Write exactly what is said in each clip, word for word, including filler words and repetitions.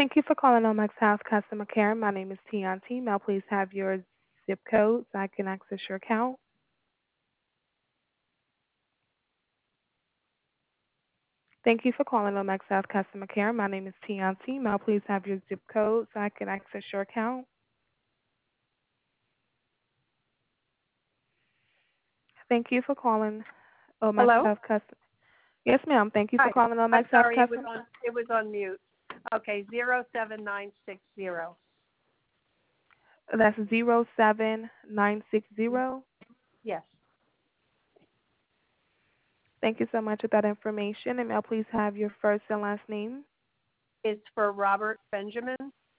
Thank you for calling Omax House Customer Care. My name is Tianti. May I please have your zip code so I can access your account? Thank you for calling Omax House Customer Care. My name is Tianti. May I please have your zip code so I can access your account? Thank you for calling Omax Hello? House Customer. Yes, ma'am. Thank you for Hi. calling I'm Omax House sorry, it was Customer. on it was on mute. Okay, zero seven nine six zero. That's zero seven nine six zero. Yes. Thank you so much for that information. And may I please have your first and last name? It's for Robert Benjamin.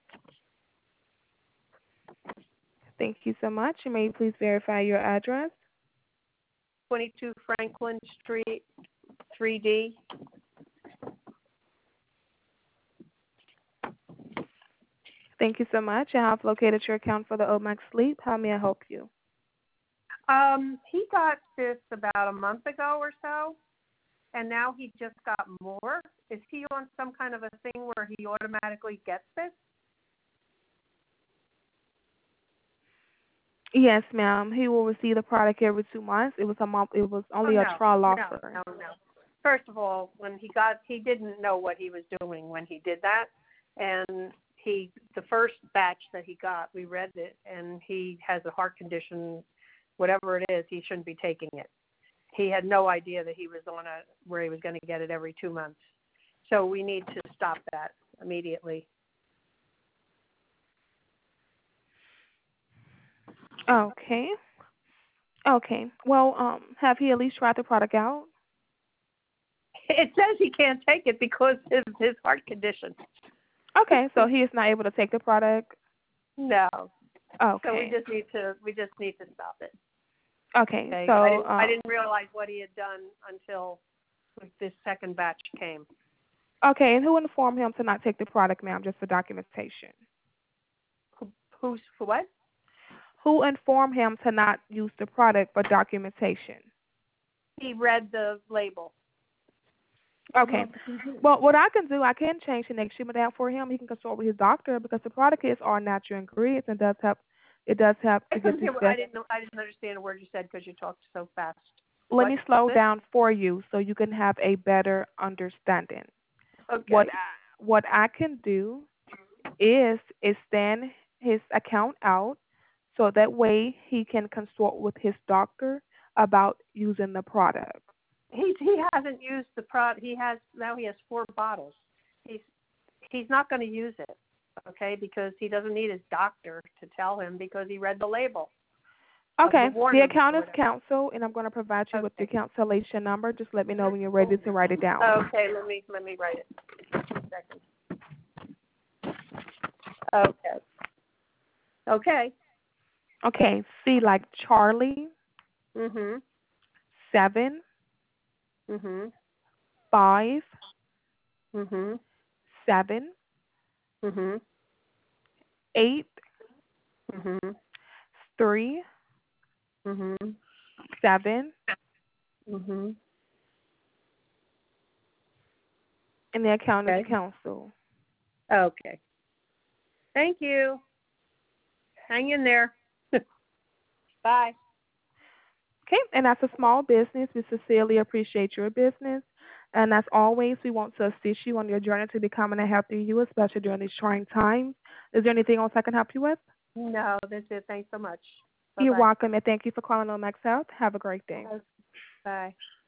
Thank you so much. And may you please verify your address? twenty-two Franklin Street, three D. Thank you so much. I have located your account for the Omax Sleep. How may I help you? Um, he got this about a month ago or so, and now he just got more. Is he on some kind of a thing where he automatically gets this? Yes, ma'am. He will receive the product every two months. It was a month. It was Oh only a no, trial no, offer. no, no. First of all, when he got, he didn't know what he was doing when he did that, and he, the first batch that he got, we read it, and he has a heart condition, whatever it is, he shouldn't be taking it. He had no idea that he was on a, where he was going to get it every two months. So we need to stop that immediately. Okay. Okay. Well, um, have he at least tried the product out? It says he can't take it because of his heart condition. Okay, so he is not able to take the product. No. Okay. So we just need to, we just need to stop it. Okay. Okay. So I didn't, um, I didn't realize what he had done until this second batch came. okay, and who informed him to not take the product, ma'am, just for documentation? Who, who's for what? Who informed him to not use the product for documentation? He read the label. Okay. Well, what I can do, I can change the next shipment out for him. He can consult with his doctor because the product is all natural ingredients and does help. It does help I to get couldn't this hear. I best. didn't know. I didn't understand a word you said because you talked so fast. Let What? me slow down for you so you can have a better understanding. Okay. What I, what I can do is extend his account out so that way he can consult with his doctor about using the product. He he hasn't used the product. He has now. He has four bottles. He's he's not going to use it. Okay, because he doesn't need his doctor to tell him because he read the label. Okay, The, the account is canceled, and I'm going to provide you okay. with the cancellation number. Just let me know when you're ready to write it down. Okay, let me let me write it. Two seconds. Okay. Okay. Okay, C like Charlie, Mhm. seven, Mhm. five, Mhm. seven, Mhm. eight, Mhm. three, Mhm. seven, Mhm. and the account is Okay. canceled. Okay. Thank you. Hang in there. Bye. Okay, and as a small business, we sincerely appreciate your business. And as always, we want to assist you on your journey to becoming a healthier you, especially during these trying times. Is there anything else I can help you with? No, that's it. Thanks so much. You're Bye-bye. welcome, and thank you for calling on Max Health. Have a great day. Bye.